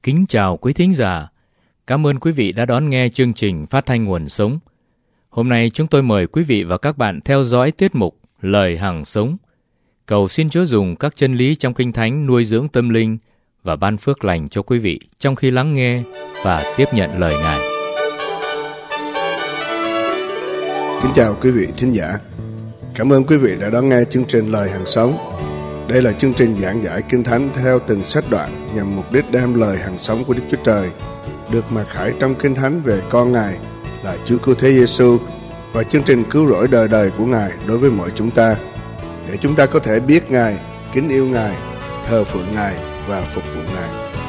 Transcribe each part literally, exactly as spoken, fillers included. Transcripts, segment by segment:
Kính chào quý thính giả. Cảm ơn quý vị đã đón nghe chương trình phát thanh Nguồn Sống. Hôm nay chúng tôi mời quý vị và các bạn theo dõi tiết mục Lời Hằng Sống. Cầu xin Chúa dùng các chân lý trong Kinh Thánh nuôi dưỡng tâm linh và ban phước lành cho quý vị trong khi lắng nghe và tiếp nhận lời Ngài. Kính chào quý vị thính giả. Cảm ơn quý vị đã đón nghe chương trình Lời Hằng Sống. Đây là chương trình giảng giải Kinh Thánh theo từng sách đoạn nhằm mục đích đem lời hằng sống của Đức Chúa Trời được mặc khải trong Kinh Thánh về con Ngài là Chúa Cứu Thế Giêsu và chương trình cứu rỗi đời đời của Ngài đối với mọi chúng ta, để chúng ta có thể biết Ngài, kính yêu Ngài, thờ phượng Ngài và phục vụ Ngài.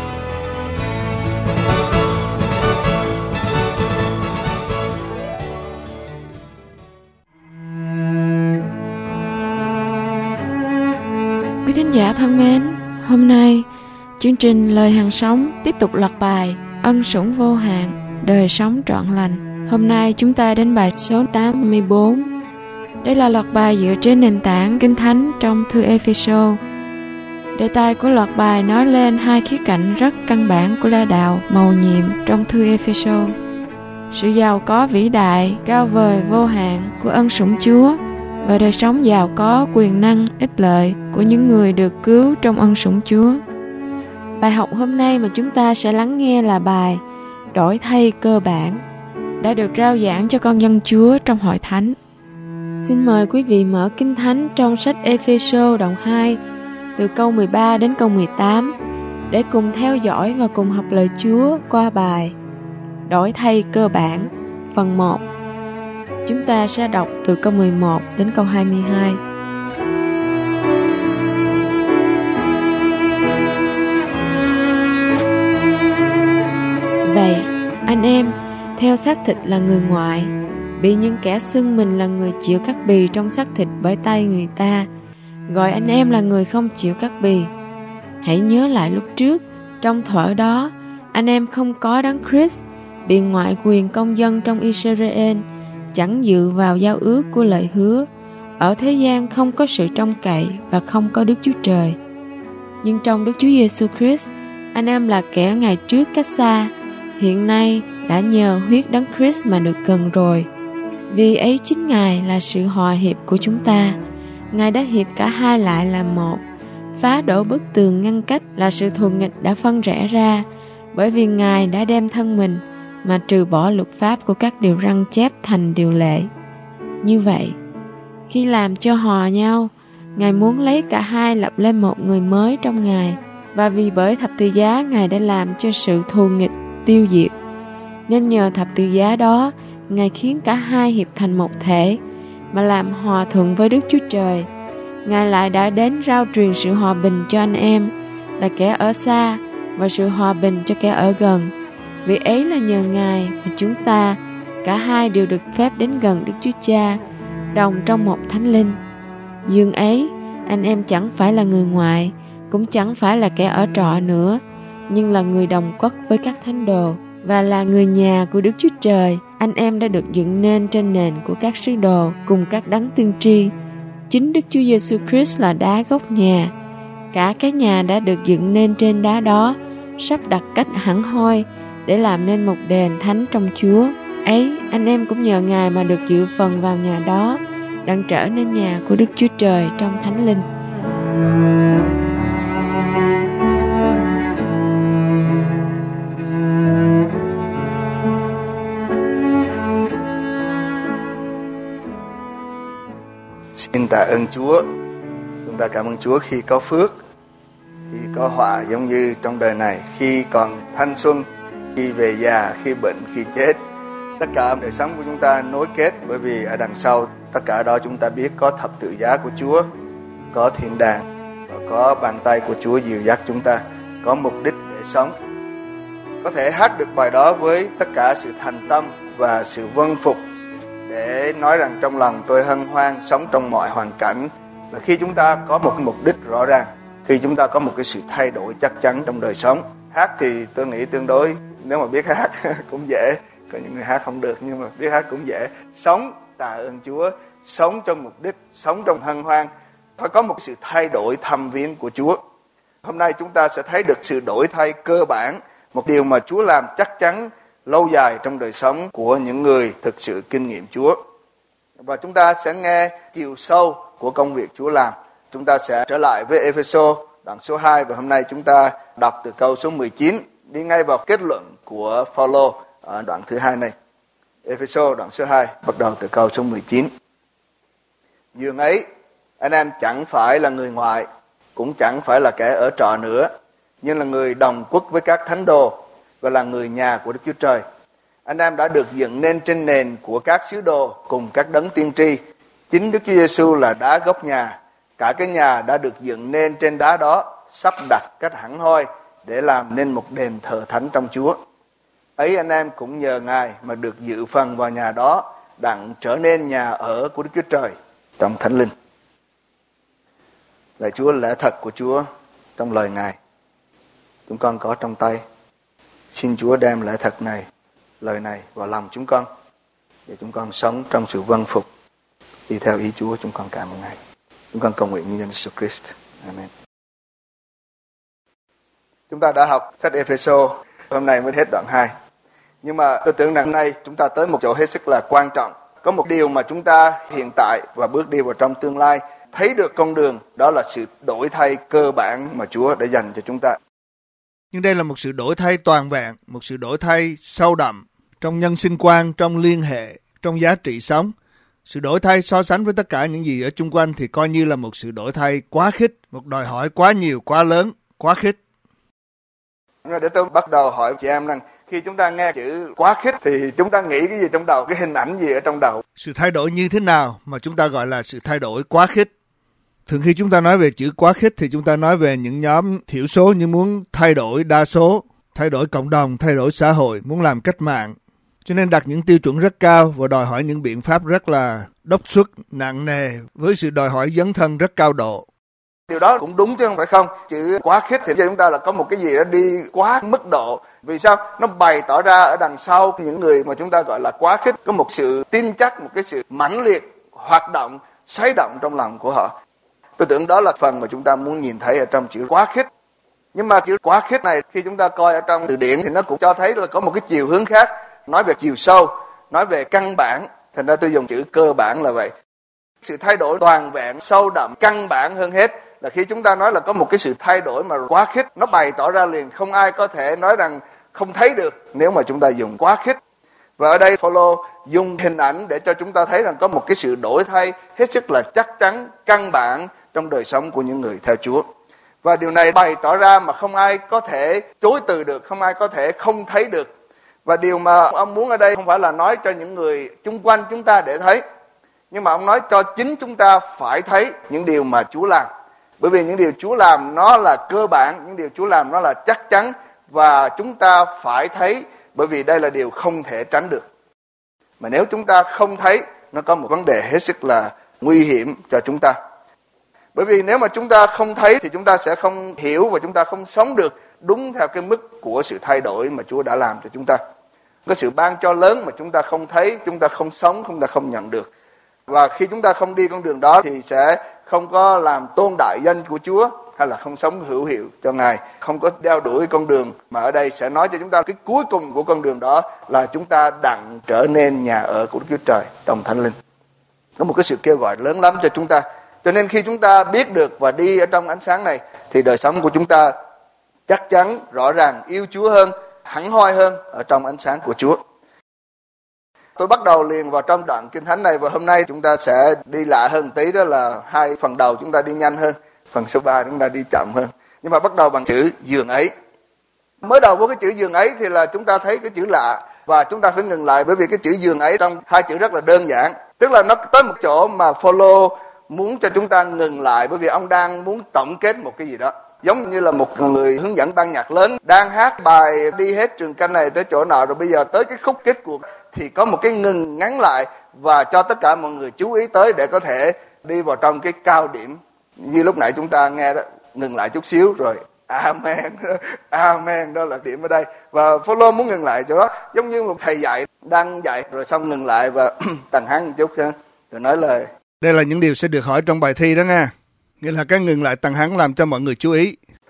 Quý thính giả thân mến, hôm nay chương trình Lời Hằng Sống tiếp tục loạt bài Ân Sủng Vô Hạn, Đời Sống Trọn Lành. Hôm nay chúng ta đến bài số tám mươi bốn. Đây là loạt bài dựa trên nền tảng Kinh Thánh trong thư Ê-phê-sô. Đề tài của loạt bài nói lên hai khía cạnh rất căn bản của lẽ đạo mầu nhiệm trong thư Ê-phê-sô: sự giàu có vĩ đại, cao vời, vô hạn của ân sủng Chúa và đời sống giàu có, quyền năng, ích lợi của những người được cứu trong ân sủng Chúa. Bài học hôm nay mà chúng ta sẽ lắng nghe là bài Đổi thay cơ bản, đã được rao giảng cho con dân Chúa trong hội thánh. Xin mời quý vị mở Kinh Thánh trong sách Ê-phê-sô đoạn hai từ câu mười ba đến câu mười tám để cùng theo dõi và cùng học lời Chúa qua bài Đổi thay cơ bản phần một. Chúng ta sẽ đọc từ câu mười một đến câu hai mươi hai. Vậy, anh em, theo xác thịt là người ngoại, bị những kẻ xưng mình là người chịu cắt bì trong xác thịt bởi tay người ta, gọi anh em là người không chịu cắt bì. Hãy nhớ lại lúc trước, trong thuở đó, anh em không có Đấng Christ, bị ngoại quyền công dân trong Israel, chẳng dự vào giao ước của lời hứa. Ở thế gian không có sự trông cậy và không có Đức Chúa Trời. Nhưng trong Đức Chúa Giêsu Christ, anh em là kẻ ngày trước cách xa, hiện nay đã nhờ huyết Đấng Christ mà được gần rồi. Vì ấy chính Ngài là sự hòa hiệp của chúng ta. Ngài đã hiệp cả hai lại làm một, phá đổ bức tường ngăn cách là sự thù nghịch đã phân rẽ ra, bởi vì Ngài đã đem thân mình mà trừ bỏ luật pháp của các điều răn chép thành điều lệ. Như vậy, khi làm cho hòa nhau, Ngài muốn lấy cả hai lập lên một người mới trong Ngài, và vì bởi thập tự giá Ngài đã làm cho sự thù nghịch tiêu diệt. Nên nhờ thập tự giá đó, Ngài khiến cả hai hiệp thành một thể, mà làm hòa thuận với Đức Chúa Trời. Ngài lại đã đến rao truyền sự hòa bình cho anh em, là kẻ ở xa, và sự hòa bình cho kẻ ở gần. Vì ấy là nhờ Ngài mà chúng ta, cả hai đều được phép đến gần Đức Chúa Cha, đồng trong một Thánh Linh. Dương ấy, anh em chẳng phải là người ngoại, cũng chẳng phải là kẻ ở trọ nữa, nhưng là người đồng quất với các thánh đồ, và là người nhà của Đức Chúa Trời. Anh em đã được dựng nên trên nền của các sứ đồ cùng các đấng tiên tri. Chính Đức Chúa Giêsu Christ là đá gốc nhà. Cả cái nhà đã được dựng nên trên đá đó, sắp đặt cách hẳn hoi để làm nên một đền thánh trong Chúa. Ấy, anh em cũng nhờ Ngài mà được dự phần vào nhà đó, đang trở nên nhà của Đức Chúa Trời trong Thánh Linh. Xin tạ ơn Chúa. Chúng ta cảm ơn Chúa khi có phước, khi có họa giống như trong đời này, khi còn thanh xuân, khi về già, khi bệnh, khi chết. Tất cả đời sống của chúng ta nối kết, bởi vì ở đằng sau tất cả đó chúng ta biết có thập tự giá của Chúa, có thiên đàng và có bàn tay của Chúa dìu dắt chúng ta, có mục đích để sống. Có thể hát được bài đó với tất cả sự thành tâm và sự vâng phục, để nói rằng trong lòng tôi hân hoan sống trong mọi hoàn cảnh. Và khi chúng ta có một cái mục đích rõ ràng, khi chúng ta có một cái sự thay đổi chắc chắn trong đời sống. Hát thì tôi nghĩ tương đối, nếu mà biết hát cũng dễ, có những người hát không được, nhưng mà biết hát cũng dễ. Sống tạ ơn Chúa, sống trong mục đích, sống trong hân hoan, phải có một sự thay đổi thăm viếng của Chúa. Hôm nay chúng ta sẽ thấy được sự đổi thay cơ bản một điều mà Chúa làm chắc chắn lâu dài trong đời sống của những người thực sự kinh nghiệm Chúa. Và chúng ta sẽ nghe chiều sâu của công việc Chúa làm. Chúng ta sẽ trở lại với Ê-phê-sô đoạn số hai, và hôm nay chúng ta đọc từ câu số mười chín đi ngay vào kết luận của Phao-lô ở đoạn thứ hai này. Ê-phê-sô đoạn số hai bắt đầu từ câu số mười chín. Dường ấy, anh em chẳng phải là người ngoại, cũng chẳng phải là kẻ ở trọ nữa, nhưng là người đồng quốc với các thánh đồ và là người nhà của Đức Chúa Trời. Anh em đã được dựng nên trên nền của các sứ đồ cùng các đấng tiên tri. Chính Đức Chúa Giêsu là đá gốc nhà. Cả cái nhà đã được dựng nên trên đá đó, sắp đặt cách hẳn hoi để làm nên một đền thờ thánh trong Chúa. Ấy anh em cũng nhờ Ngài mà được dự phần vào nhà đó, đặng trở nên nhà ở của Đức Chúa Trời trong Thánh Linh. Lạy Chúa, lẽ thật của Chúa trong lời Ngài chúng con có trong tay. Xin Chúa đem lẽ thật này, lời này vào lòng chúng con, để chúng con sống trong sự vâng phục đi theo ý Chúa. Chúng con cảm ơn Ngài. Chúng con cầu nguyện như danh Jesus Christ. Amen. Chúng ta đã học sách Ê-phê-sô, hôm nay mới hết đoạn hai. Nhưng mà tôi tưởng rằng hôm nay chúng ta tới một chỗ hết sức là quan trọng. Có một điều mà chúng ta hiện tại và bước đi vào trong tương lai thấy được con đường, đó là sự đổi thay cơ bản mà Chúa đã dành cho chúng ta. Nhưng đây là một sự đổi thay toàn vẹn, một sự đổi thay sâu đậm trong nhân sinh quan, trong liên hệ, trong giá trị sống. Sự đổi thay so sánh với tất cả những gì ở chung quanh thì coi như là một sự đổi thay quá khích, một đòi hỏi quá nhiều, quá lớn, quá khích. Để tôi bắt đầu hỏi chị em rằng khi chúng ta nghe chữ quá khích thì chúng ta nghĩ cái gì trong đầu, cái hình ảnh gì ở trong đầu? Sự thay đổi như thế nào mà chúng ta gọi là sự thay đổi quá khích? Thường khi chúng ta nói về chữ quá khích thì chúng ta nói về những nhóm thiểu số như muốn thay đổi đa số, thay đổi cộng đồng, thay đổi xã hội, muốn làm cách mạng. Cho nên đặt những tiêu chuẩn rất cao và đòi hỏi những biện pháp rất là đốc xuất, nặng nề với sự đòi hỏi dấn thân rất cao độ. Điều đó cũng đúng chứ không phải không? Chữ quá khích thì cho chúng ta là có một cái gì đó đi quá mức độ. Vì sao? Nó bày tỏ ra ở đằng sau những người mà chúng ta gọi là quá khích có một sự tin chắc, một cái sự mãnh liệt, hoạt động, xoáy động trong lòng của họ. Tôi tưởng đó là phần mà chúng ta muốn nhìn thấy ở trong chữ quá khích. Nhưng mà chữ quá khích này khi chúng ta coi ở trong từ điển thì nó cũng cho thấy là có một cái chiều hướng khác, nói về chiều sâu, nói về căn bản. Thành ra tôi dùng chữ cơ bản là vậy. Sự thay đổi toàn vẹn, sâu đậm, căn bản hơn hết là khi chúng ta nói là có một cái sự thay đổi mà quá khích, nó bày tỏ ra liền, không ai có thể nói rằng không thấy được nếu mà chúng ta dùng quá khích. Và ở đây Phao-lô dùng hình ảnh để cho chúng ta thấy rằng có một cái sự đổi thay hết sức là chắc chắn, căn bản trong đời sống của những người theo Chúa. Và điều này bày tỏ ra mà không ai có thể chối từ được, không ai có thể không thấy được. Và điều mà ông muốn ở đây không phải là nói cho những người chung quanh chúng ta để thấy, nhưng mà ông nói cho chính chúng ta phải thấy những điều mà Chúa làm. Bởi vì những điều Chúa làm nó là cơ bản, những điều Chúa làm nó là chắc chắn, và chúng ta phải thấy, bởi vì đây là điều không thể tránh được. Mà nếu chúng ta không thấy, nó có một vấn đề hết sức là nguy hiểm cho chúng ta. Bởi vì nếu mà chúng ta không thấy thì chúng ta sẽ không hiểu và chúng ta không sống được đúng theo cái mức của sự thay đổi mà Chúa đã làm cho chúng ta. Có sự ban cho lớn mà chúng ta không thấy, chúng ta không sống, chúng ta không nhận được. Và khi chúng ta không đi con đường đó thì sẽ không có làm tôn đại danh của Chúa, hay là không sống hữu hiệu cho Ngài, không có đeo đuổi con đường mà ở đây sẽ nói cho chúng ta cái cuối cùng của con đường đó là chúng ta đặng trở nên nhà ở của Đức Chúa Trời trong Thánh Linh. Có một cái sự kêu gọi lớn lắm cho chúng ta. Cho nên khi chúng ta biết được và đi ở trong ánh sáng này thì đời sống của chúng ta chắc chắn, rõ ràng, yêu Chúa hơn, hẳn hoi hơn ở trong ánh sáng của Chúa. Tôi bắt đầu liền vào trong đoạn Kinh Thánh này, và hôm nay chúng ta sẽ đi lạ hơn tí, đó là hai phần đầu chúng ta đi nhanh hơn, phần số ba chúng ta đi chậm hơn. Nhưng mà bắt đầu bằng chữ giường ấy. Mới đầu với cái chữ giường ấy thì là chúng ta thấy cái chữ lạ, và chúng ta phải ngừng lại, bởi vì cái chữ giường ấy trong hai chữ rất là đơn giản. Tức là nó tới một chỗ mà Phao-lô muốn cho chúng ta ngừng lại, bởi vì ông đang muốn tổng kết một cái gì đó. Giống như là một người hướng dẫn ban nhạc lớn đang hát bài đi hết trường canh này tới chỗ nào, rồi bây giờ tới cái khúc kết cuộc thì có một cái ngừng ngắn lại và cho tất cả mọi người chú ý tới để có thể đi vào trong cái cao điểm. Như lúc nãy chúng ta nghe đó, ngừng lại chút xíu rồi amen, amen, đó là điểm ở đây. Và Phao-lô muốn ngừng lại chỗ đó, giống như một thầy dạy đang dạy rồi xong ngừng lại và tầng hắn một chút rồi nói lời. Đây là những điều sẽ được hỏi trong bài thi đó nha. Nghĩa là cái ngừng lại tầng hắn làm cho mọi người chú ý.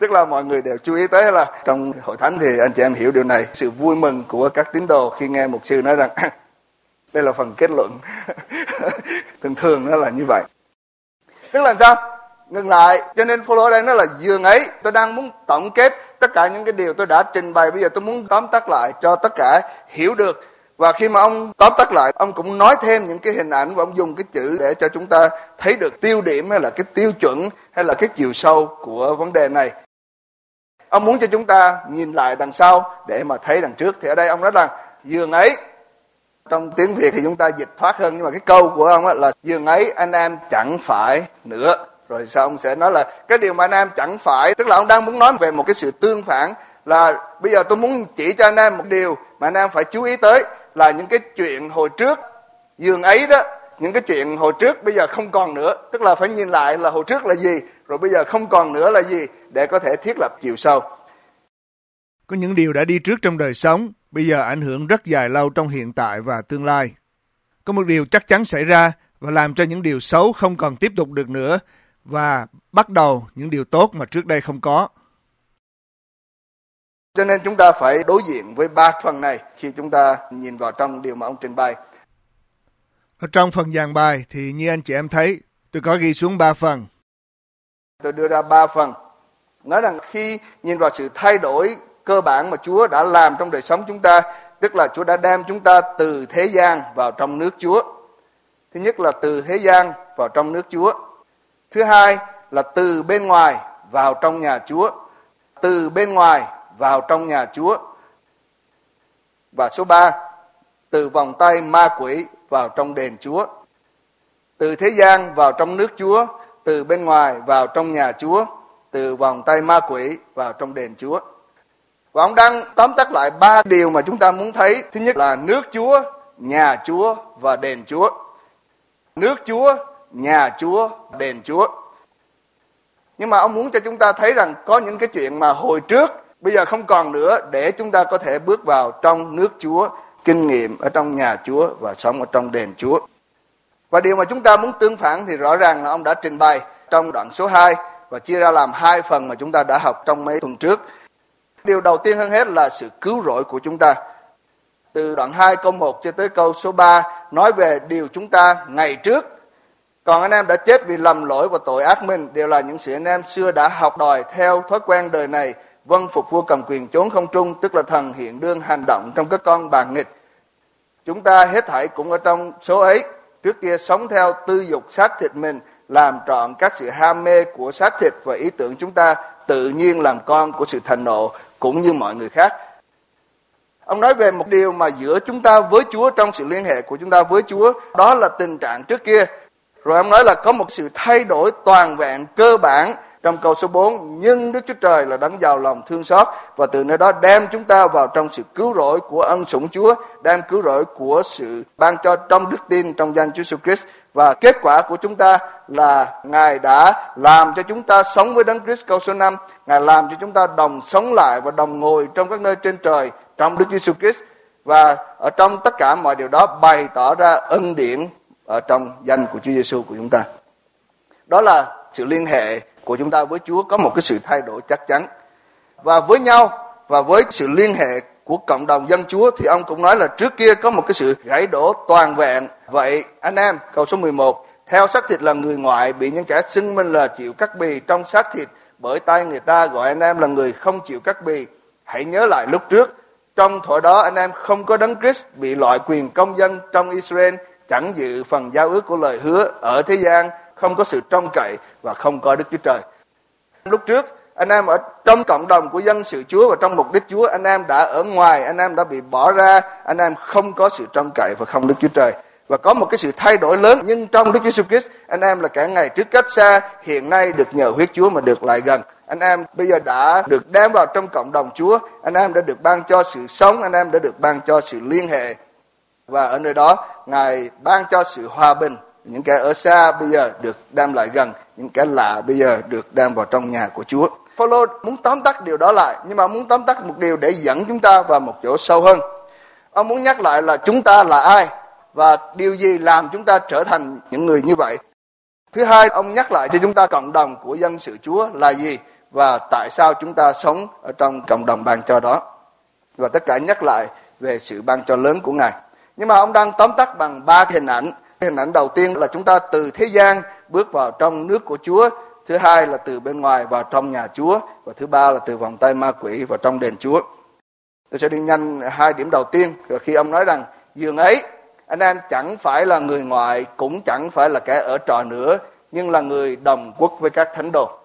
Tức là mọi người đều chú ý tới là trong hội thánh thì anh chị em hiểu điều này, sự vui mừng của các tín đồ khi nghe mục sư nói rằng đây là phần kết luận. Thường thường nó là như vậy. Tức là sao? Ngừng lại. Cho nên Phaolô đây nói là dường ấy, tôi đang muốn tổng kết tất cả những cái điều tôi đã trình bày, bây giờ tôi muốn tóm tắt lại cho tất cả hiểu được. Và khi mà ông tóm tắt lại, ông cũng nói thêm những cái hình ảnh và ông dùng cái chữ để cho chúng ta thấy được tiêu điểm hay là cái tiêu chuẩn hay là cái chiều sâu của vấn đề này. Ông muốn cho chúng ta nhìn lại đằng sau để mà thấy đằng trước. Thì ở đây ông nói rằng dường ấy, trong tiếng Việt thì chúng ta dịch thoát hơn, nhưng mà cái câu của ông là dường ấy anh em chẳng phải nữa. Rồi sau ông sẽ nói là cái điều mà anh em chẳng phải, tức là ông đang muốn nói về một cái sự tương phản, là bây giờ tôi muốn chỉ cho anh em một điều mà anh em phải chú ý tới, là những cái chuyện hồi trước, dường ấy đó, những cái chuyện hồi trước bây giờ không còn nữa. Tức là phải nhìn lại là hồi trước là gì, rồi bây giờ không còn nữa là gì, để có thể thiết lập chiều sâu. Có những điều đã đi trước trong đời sống, bây giờ ảnh hưởng rất dài lâu trong hiện tại và tương lai. Có một điều chắc chắn xảy ra và làm cho những điều xấu không còn tiếp tục được nữa, và bắt đầu những điều tốt mà trước đây không có. Cho nên chúng ta phải đối diện với ba phần này khi chúng ta nhìn vào trong điều mà ông trình bày. Ở trong phần giảng bài thì như anh chị em thấy, tôi có ghi xuống ba phần. Tôi đưa ra ba phần. Nói rằng khi nhìn vào sự thay đổi cơ bản mà Chúa đã làm trong đời sống chúng ta, tức là Chúa đã đem chúng ta từ thế gian vào trong nước Chúa. Thứ nhất là từ thế gian vào trong nước Chúa. Thứ hai là từ bên ngoài vào trong nhà Chúa. Từ bên ngoài vào trong nhà Chúa. Và số ba, từ vòng tay ma quỷ vào trong đền Chúa. Từ thế gian vào trong nước Chúa, từ bên ngoài vào trong nhà Chúa, từ vòng tay ma quỷ vào trong đền Chúa. Và ông đang tóm tắt lại ba điều mà chúng ta muốn thấy. Thứ nhất là nước Chúa, nhà Chúa và đền Chúa. Nước Chúa, nhà Chúa, đền Chúa. Nhưng mà ông muốn cho chúng ta thấy rằng có những cái chuyện mà hồi trước bây giờ không còn nữa, để chúng ta có thể bước vào trong nước Chúa, kinh nghiệm ở trong nhà Chúa và sống ở trong đền Chúa. Và điều mà chúng ta muốn tương phản thì rõ ràng là ông đã trình bày trong đoạn số hai và chia ra làm hai phần mà chúng ta đã học trong mấy tuần trước. Điều đầu tiên hơn hết là sự cứu rỗi của chúng ta. Từ đoạn hai câu một cho tới câu số ba nói về điều chúng ta ngày trước. Còn anh em đã chết vì lầm lỗi và tội ác mình, đều là những sự anh em xưa đã học đòi theo thói quen đời này, vâng phục vua cầm quyền chốn không trung, tức là thần hiện đương hành động trong các con bàn nghịch. Chúng ta hết thảy cũng ở trong số ấy, trước kia sống theo tư dục xác thịt mình, làm trọn các sự ham mê của xác thịt và ý tưởng chúng ta tự nhiên làm con của sự thành nộ, cũng như mọi người khác. Ông nói về một điều mà giữa chúng ta với Chúa, trong sự liên hệ của chúng ta với Chúa, đó là tình trạng trước kia. Rồi ông nói là có một sự thay đổi toàn vẹn cơ bản trong câu số bốn, nhưng Đức Chúa Trời là đấng giàu lòng thương xót và từ nơi đó đem chúng ta vào trong sự cứu rỗi của ân sủng Chúa, đem cứu rỗi của sự ban cho trong đức tin trong danh Chúa Jesus Christ. Và kết quả của chúng ta là Ngài đã làm cho chúng ta sống với Đấng Christ, câu số năm. Ngài làm cho chúng ta đồng sống lại và đồng ngồi trong các nơi trên trời trong Đức Chúa Jesus Christ. Và ở trong tất cả mọi điều đó bày tỏ ra ân điển ở trong danh của Chúa Giêsu của chúng ta. Đó là sự liên hệ của chúng ta với Chúa có một cái sự thay đổi chắc chắn. Và với nhau và với sự liên hệ của cộng đồng dân Chúa thì ông cũng nói là trước kia có một cái sự gãy đổ toàn vẹn. Vậy anh em, câu số mười một, theo xác thịt là người ngoại, bị những kẻ xưng mình là chịu cắt bì trong xác thịt, bởi tay người ta gọi anh em là người không chịu cắt bì. Hãy nhớ lại lúc trước, trong thuở đó anh em không có Đấng Christ, bị loại quyền công dân trong Israel, chẳng dự phần giao ước của lời hứa, ở thế gian không có sự trông cậy và không có Đức Chúa Trời. Lúc trước anh em ở trong cộng đồng của dân sự Chúa và trong mục đích Chúa, anh em đã ở ngoài, anh em đã bị bỏ ra, anh em không có sự trông cậy và không Đức Chúa Trời. Và có một cái sự thay đổi lớn, nhưng trong Đức Chúa Jesus Christ, anh em là kẻ ngày trước cách xa, hiện nay được nhờ huyết Chúa mà được lại gần. Anh em bây giờ đã được đem vào trong cộng đồng Chúa, anh em đã được ban cho sự sống, anh em đã được ban cho sự liên hệ. Và ở nơi đó, Ngài ban cho sự hòa bình. Những kẻ ở xa bây giờ được đem lại gần, những kẻ lạ bây giờ được đem vào trong nhà của Chúa. Phaolô muốn tóm tắt điều đó lại, nhưng mà muốn tóm tắt một điều để dẫn chúng ta vào một chỗ sâu hơn. Ông muốn nhắc lại là chúng ta là ai và điều gì làm chúng ta trở thành những người như vậy. Thứ hai, ông nhắc lại cho chúng ta cộng đồng của dân sự Chúa là gì và tại sao chúng ta sống ở trong cộng đồng ban cho đó. Và tất cả nhắc lại về sự ban cho lớn của Ngài. Nhưng mà ông đang tóm tắt bằng ba hình ảnh. Hình ảnh đầu tiên là chúng ta từ thế gian bước vào trong nước của Chúa. Thứ hai là từ bên ngoài vào trong nhà Chúa. Và thứ ba là từ vòng tay ma quỷ vào trong đền Chúa. Tôi sẽ đi nhanh hai điểm đầu tiên. Rồi khi ông nói rằng dường ấy, anh em chẳng phải là người ngoại, cũng chẳng phải là kẻ ở trọ nữa, nhưng là người đồng quốc với các thánh đồ.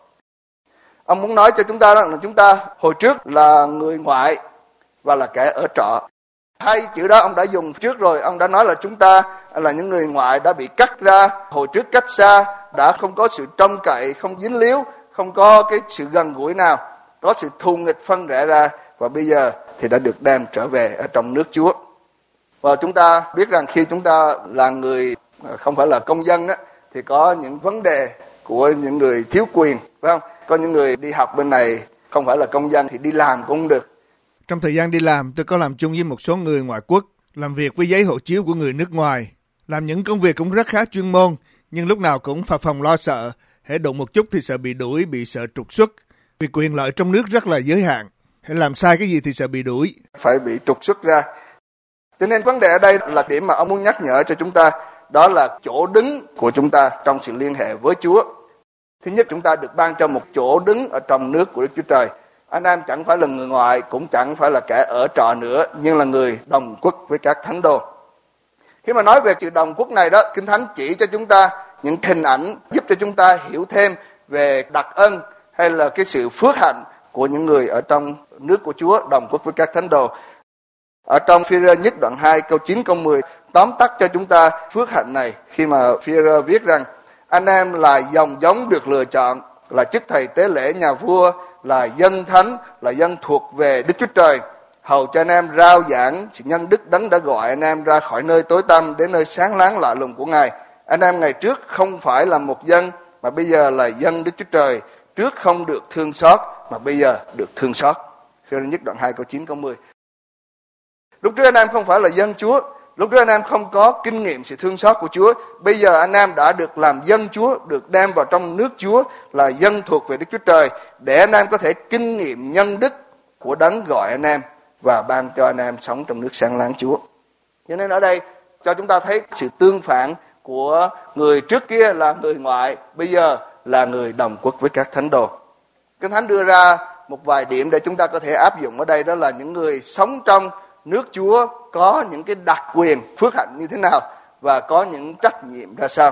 Ông muốn nói cho chúng ta rằng là chúng ta hồi trước là người ngoại và là kẻ ở trọ. Hai chữ đó ông đã dùng trước rồi. Ông đã nói là chúng ta là những người ngoại đã bị cắt ra, hồi trước cách xa, đã không có sự trông cậy, không dính líu, không có cái sự gần gũi nào, có sự thù nghịch phân rẽ ra, và bây giờ thì đã được đem trở về ở trong nước Chúa. Và chúng ta biết rằng khi chúng ta là người không phải là công dân đó, thì có những vấn đề của những người thiếu quyền, phải không? Có những người đi học bên này không phải là công dân thì đi làm cũng không được. Trong thời gian đi làm, tôi có làm chung với một số người ngoại quốc, làm việc với giấy hộ chiếu của người nước ngoài, làm những công việc cũng rất khá chuyên môn, nhưng lúc nào cũng phập phồng lo sợ, hễ đụng một chút thì sợ bị đuổi, bị sợ trục xuất, vì quyền lợi trong nước rất là giới hạn. Hãy làm sai cái gì thì sợ bị đuổi, phải bị trục xuất ra. Cho nên vấn đề ở đây là điểm mà ông muốn nhắc nhở cho chúng ta, đó là chỗ đứng của chúng ta trong sự liên hệ với Chúa. Thứ nhất, chúng ta được ban cho một chỗ đứng ở trong nước của Đức Chúa Trời. Anh em chẳng phải là người ngoại, cũng chẳng phải là kẻ ở trọ nữa, nhưng là người đồng quốc với các thánh đồ. Khi mà nói về sự đồng quốc này đó, Kinh Thánh chỉ cho chúng ta những hình ảnh giúp cho chúng ta hiểu thêm về đặc ân hay là cái sự phước hạnh của những người ở trong nước của Chúa, đồng quốc với các thánh đồ. Ở trong Phi-e-rơ nhất đoạn hai câu chín câu mười tóm tắt cho chúng ta phước hạnh này, khi mà Phi-e-rơ viết rằng anh em là dòng giống được lựa chọn, là chức thầy tế lễ nhà vua, là dân thánh, là dân thuộc về Đức Chúa Trời, hầu cho anh em rao giảng sự nhân đức đấng đã gọi anh em ra khỏi nơi tối tăm đến nơi sáng láng lạ lùng của Ngài. Anh em ngày trước không phải là một dân, mà bây giờ là dân Đức Chúa Trời, trước không được thương xót, mà bây giờ được thương xót. Phi-e-rơ nhất đoạn hai câu chín câu mười. Lúc trước anh em không phải là dân Chúa, lúc trước anh em không có kinh nghiệm sự thương xót của Chúa. Bây giờ anh em đã được làm dân Chúa, được đem vào trong nước Chúa, là dân thuộc về Đức Chúa Trời, để anh em có thể kinh nghiệm nhân đức của đấng gọi anh em và ban cho anh em sống trong nước sáng láng Chúa. Cho nên ở đây cho chúng ta thấy sự tương phản của người trước kia là người ngoại, bây giờ là người đồng quốc với các thánh đồ. Kinh Thánh đưa ra một vài điểm để chúng ta có thể áp dụng ở đây, đó là những người sống trong nước Chúa có những cái đặc quyền phước hạnh như thế nào và có những trách nhiệm ra sao.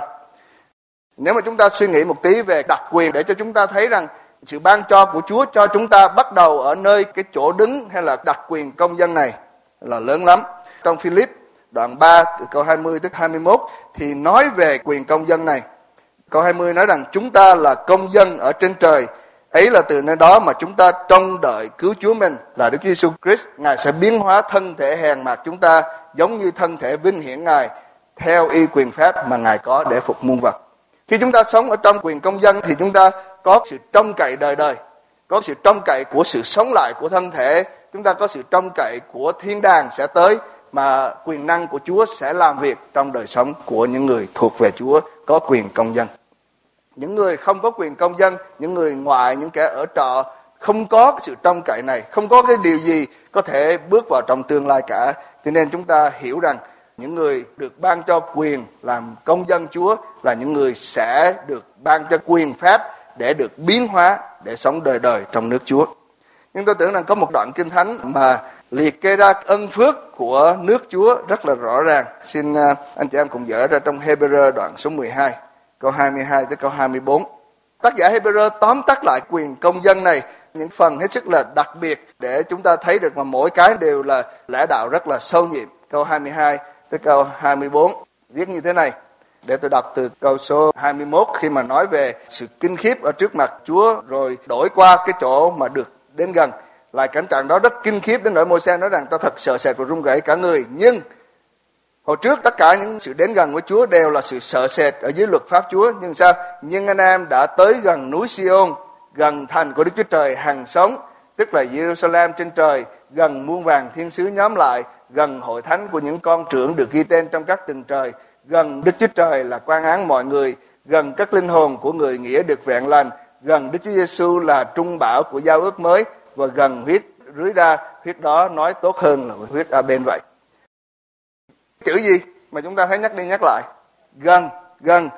Nếu mà chúng ta suy nghĩ một tí về đặc quyền để cho chúng ta thấy rằng sự ban cho của Chúa cho chúng ta bắt đầu ở nơi cái chỗ đứng hay là đặc quyền công dân này là lớn lắm. Trong Philip đoạn ba từ câu hai mươi tới hai mươi mốt thì nói về quyền công dân này. Câu hai mươi nói rằng chúng ta là công dân ở trên trời, ấy là từ nơi đó mà chúng ta trông đợi cứu Chúa mình là Đức Giêsu Christ. Ngài sẽ biến hóa thân thể hèn mạt chúng ta giống như thân thể vinh hiển Ngài theo y quyền phép mà Ngài có để phục muôn vật. Khi chúng ta sống ở trong quyền công dân thì chúng ta có sự trông cậy đời đời, có sự trông cậy của sự sống lại của thân thể, chúng ta có sự trông cậy của thiên đàng sẽ tới, mà quyền năng của Chúa sẽ làm việc trong đời sống của những người thuộc về Chúa có quyền công dân. Những người không có quyền công dân, những người ngoại, những kẻ ở trọ không có sự trông cậy này, không có cái điều gì có thể bước vào trong tương lai cả. Cho nên chúng ta hiểu rằng những người được ban cho quyền làm công dân Chúa là những người sẽ được ban cho quyền phép để được biến hóa, để sống đời đời trong nước Chúa. Nhưng tôi tưởng rằng có một đoạn Kinh Thánh mà liệt kê ra ân phước của nước Chúa rất là rõ ràng. Xin anh chị em cùng dở ra trong Hê-bê-rơ đoạn số mười hai, câu hai mươi hai tới câu hai mươi bốn. Tác giả Hê-bê-rơ tóm tắt lại quyền công dân này, những phần hết sức là đặc biệt để chúng ta thấy được mà mỗi cái đều là lẽ đạo rất là sâu nhiệm. Câu hai mươi hai tới câu hai mươi bốn viết như thế này. Để tôi đọc từ câu số hai mươi mốt, khi mà nói về sự kinh khiếp ở trước mặt Chúa rồi đổi qua cái chỗ mà được đến gần. Lại cảnh trạng đó rất kinh khiếp đến nỗi Môi-se nói rằng ta thật sợ sệt và run rẩy cả người. Nhưng hồi trước tất cả những sự đến gần với Chúa đều là sự sợ sệt ở dưới luật pháp Chúa. Nhưng sao? Nhưng anh em đã tới gần núi Si-ôn, gần thành của Đức Chúa Trời hằng sống, tức là Giê-ru-sa-lem trên trời, gần muôn vàng thiên sứ nhóm lại, gần hội thánh của những con trưởng được ghi tên trong các tầng trời, gần Đức Chúa Trời là quan án mọi người, gần các linh hồn của người nghĩa được vẹn lành, Gần Đức Chúa Giêsu là trung bảo của giao ước mới, và gần huyết rưới ra, huyết đó nói tốt hơn là huyết Abel vậy. Chữ gì mà chúng ta thấy nhắc đi nhắc lại? Gần, gần.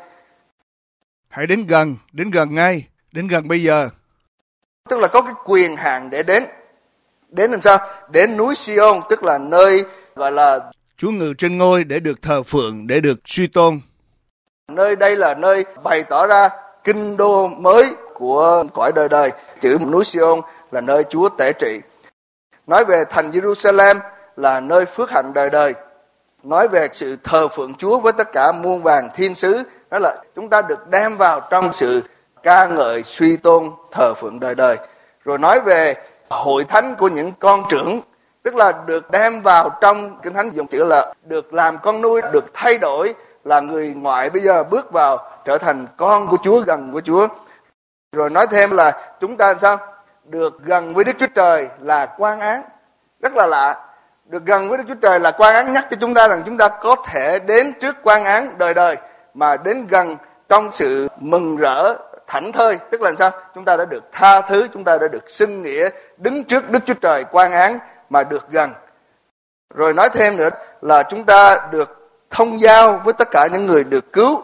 Hãy đến gần, đến gần ngay, đến gần bây giờ. Tức là có cái quyền hạn để đến. Đến làm sao? Đến núi Sion, tức là nơi gọi là Chúa ngự trên ngôi để được thờ phượng, để được suy tôn. Nơi đây là nơi bày tỏ ra kinh đô mới của cõi đời đời. Chữ núi Sion là nơi Chúa tể trị. Nói về thành Jerusalem là nơi phước hạnh đời đời. Nói về sự thờ phượng Chúa với tất cả muôn vàn thiên sứ, đó là chúng ta được đem vào trong sự ca ngợi suy tôn thờ phượng đời đời. Rồi nói về hội thánh của những con trưởng, tức là được đem vào trong Kinh Thánh dùng chữ là được làm con nuôi, được thay đổi, là người ngoại bây giờ bước vào trở thành con của Chúa, gần của Chúa. Rồi nói thêm là chúng ta làm sao? Được gần với Đức Chúa Trời là quan án. Rất là lạ. Được gần với Đức Chúa Trời là quan án, nhắc cho chúng ta rằng chúng ta có thể đến trước quan án đời đời, mà đến gần trong sự mừng rỡ thảnh thơi. Tức là sao? Chúng ta đã được tha thứ, chúng ta đã được xưng nghĩa đứng trước Đức Chúa Trời quan án mà được gần. Rồi nói thêm nữa là chúng ta được thông giao với tất cả những người được cứu,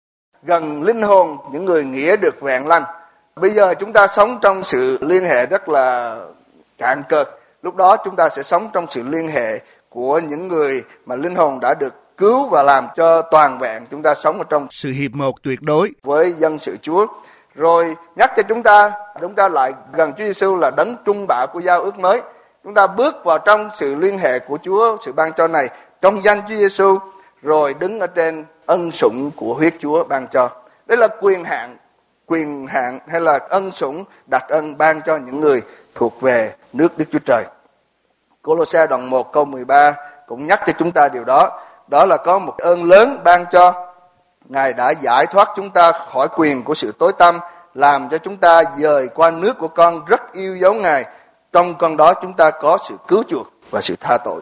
gần linh hồn những người nghĩa được vẹn lành. Bây giờ chúng ta sống trong sự liên hệ rất là cạn cợt. Lúc đó chúng ta sẽ sống trong sự liên hệ của những người mà linh hồn đã được cứu và làm cho toàn vẹn. Chúng ta sống ở trong sự hiệp một tuyệt đối với dân sự Chúa. Rồi nhắc cho chúng ta, chúng ta lại gần Chúa Giêsu là đấng trung bảo của giao ước mới. Chúng ta bước vào trong sự liên hệ của Chúa, sự ban cho này trong danh Chúa Giêsu, rồi đứng ở trên ân sủng của huyết Chúa ban cho. Đây là quyền hạn, quyền hạn hay là ân sủng đặc ân ban cho những người thuộc về nước Đức Chúa Trời. Cô-lô-se đoạn một câu mười ba cũng nhắc cho chúng ta điều đó. Đó là có một ơn lớn ban cho. Ngài đã giải thoát chúng ta khỏi quyền của sự tối tăm, làm cho chúng ta dời qua nước của con rất yêu dấu Ngài. Trong con đó chúng ta có sự cứu chuộc và sự tha tội.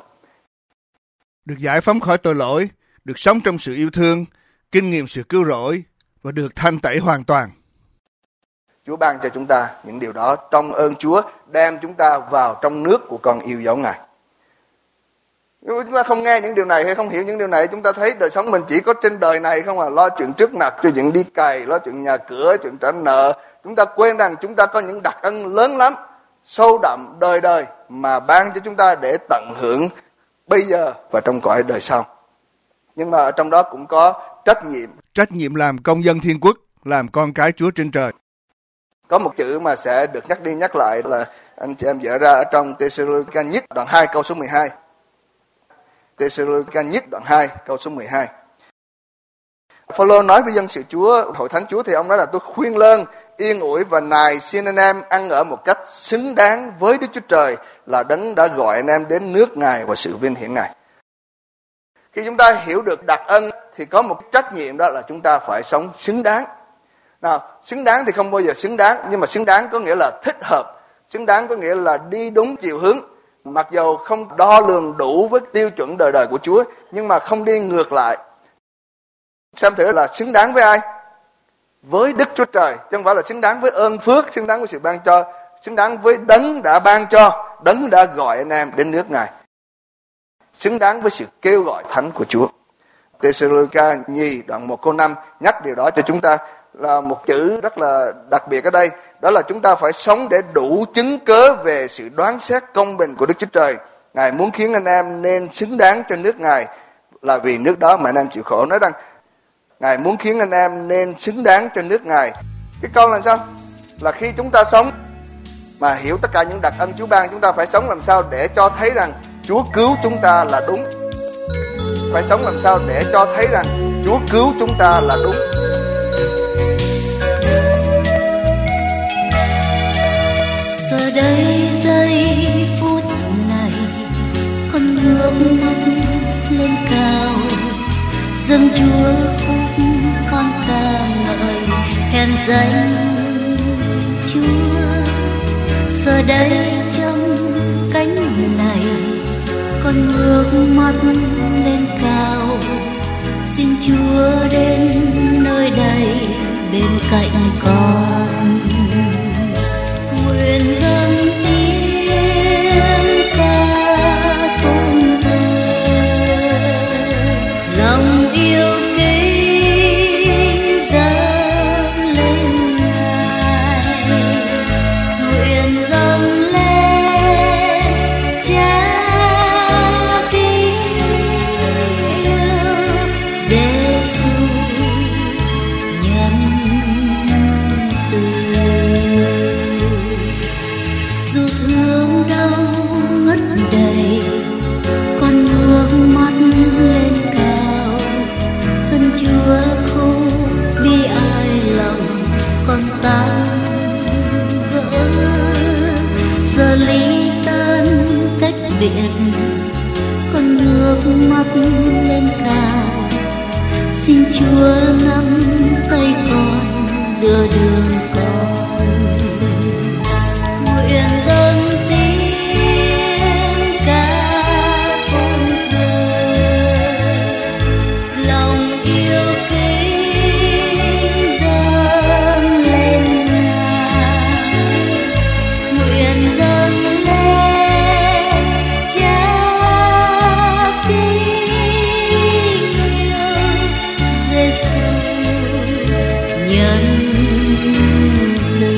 Được giải phóng khỏi tội lỗi, được sống trong sự yêu thương, kinh nghiệm sự cứu rỗi và được thanh tẩy hoàn toàn. Chúa ban cho chúng ta những điều đó trong ơn Chúa, đem chúng ta vào trong nước của con yêu dấu Ngài. Nếu chúng ta không nghe những điều này hay không hiểu những điều này, chúng ta thấy đời sống mình chỉ có trên đời này không à, lo chuyện trước mặt, cho chuyện đi cày, lo chuyện nhà cửa, chuyện trả nợ. Chúng ta quên rằng chúng ta có những đặc ân lớn lắm, sâu đậm đời đời mà ban cho chúng ta để tận hưởng bây giờ và trong cõi đời sau. Nhưng mà ở trong đó cũng có trách nhiệm. Trách nhiệm làm công dân thiên quốc, làm con cái Chúa trên trời. Có một chữ mà sẽ được nhắc đi nhắc lại là anh chị em dở ra ở trong Tê-sê-lô-ni-ca nhất đoạn hai câu số mười hai. Tê-sê-lô-ni-ca nhất đoạn hai câu số mười hai. Phao-lô nói với dân sự Chúa, hội thánh Chúa, thì ông nói là tôi khuyên lơn, yên ủi và nài xin anh em ăn ở một cách xứng đáng với Đức Chúa Trời, là đấng đã gọi anh em đến nước Ngài và sự vinh hiển Ngài. Khi chúng ta hiểu được đặc ân thì có một trách nhiệm, đó là chúng ta phải sống xứng đáng. Nào, xứng đáng thì không bao giờ xứng đáng, nhưng mà xứng đáng có nghĩa là thích hợp, xứng đáng có nghĩa là đi đúng chiều hướng. Mặc dầu không đo lường đủ với tiêu chuẩn đời đời của Chúa, nhưng mà không đi ngược lại. Xem thử là xứng đáng với ai? Với Đức Chúa Trời, chứ không phải là xứng đáng với ơn phước, xứng đáng với sự ban cho, xứng đáng với đấng đã ban cho, đấng đã gọi anh em đến nước Ngài, xứng đáng với sự kêu gọi thánh của Chúa. Tê-sê-lô-ni-ca nhì đoạn một câu năm nhắc điều đó cho chúng ta, là một chữ rất là đặc biệt ở đây. Đó là chúng ta phải sống để đủ chứng cớ về sự đoán xét công bình của Đức Chúa Trời. Ngài muốn khiến anh em nên xứng đáng cho nước Ngài, là vì nước đó mà anh em chịu khổ. Nói rằng Ngài muốn khiến anh em nên xứng đáng cho nước Ngài. Cái câu là sao? Là khi chúng ta sống mà hiểu tất cả những đặc ân Chúa ban, chúng ta phải sống làm sao để cho thấy rằng Chúa cứu chúng ta là đúng. Phải sống làm sao để cho thấy rằng Chúa cứu chúng ta là đúng. Giờ đây giây phút này, con ngước mắt lên cao, dâng Chúa khúc con ca ngợi khen danh Chúa. Giờ đây trong cánh này, con ngước mắt lên cao, xin Chúa đến nơi đây bên cạnh con. Nguyện dâng tiếng ca tôn thờ, lòng yêu kính dâng lên Ngài. Nguyện dâng lên Cha kính yêu Giêsu nhân từ. Dù sương đau ngất đầy, con ngước mắt lên cao. Sân Chúa khô bi ai lòng con tan vỡ. Giờ ly tan cách biệt, con ngước mắt lên cao. Xin Chúa nắm tay con đưa đường con. Nguyện dâng tiếng ca tôn thờ, lòng yêu kính dâng lên Ngài. Nguyện dâng lên Cha kính yêu Giêsu nhân từ.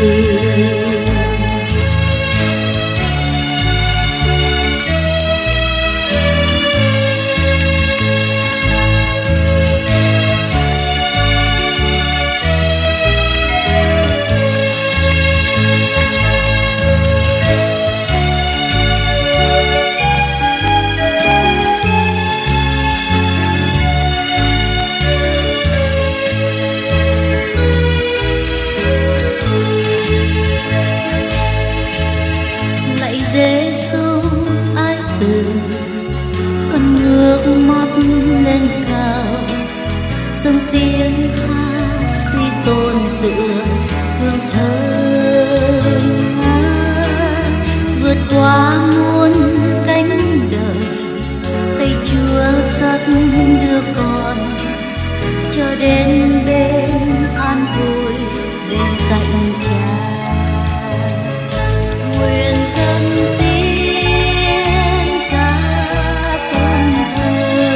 Lạy Giêsu ái từ, con ngước mắt lên cao. Dâng tiếng hát suy tôn tựa hương thơm ngát. Vượt qua muôn cánh đời, tay Chúa dắt đưa con cho đến bên an vui bên cạnh Cha. Nguyện dâng tiếng ca tôn thờ,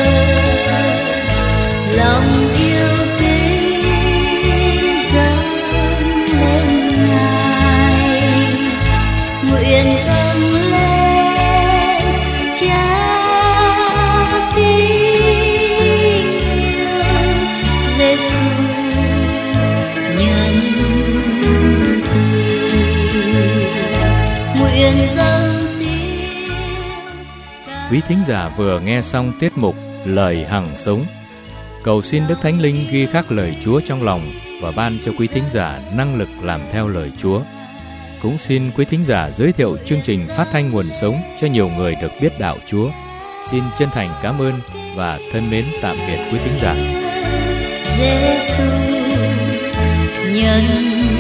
lòng yêu kính dâng lên Ngài. Nguyện dâng lên Cha kính yêu Giêsu nhân từ. Nguyện dâng tiếng ca. Quý thính giả vừa nghe xong tiết mục Lời Hằng Sống. Cầu xin Đức Thánh Linh ghi khắc lời Chúa trong lòng và ban cho quý thính giả năng lực làm theo lời Chúa. Cũng xin quý thính giả giới thiệu chương trình phát thanh nguồn sống cho nhiều người được biết đạo Chúa. Xin chân thành cảm ơn và thân mến tạm biệt quý thính giả. Giêsu nhân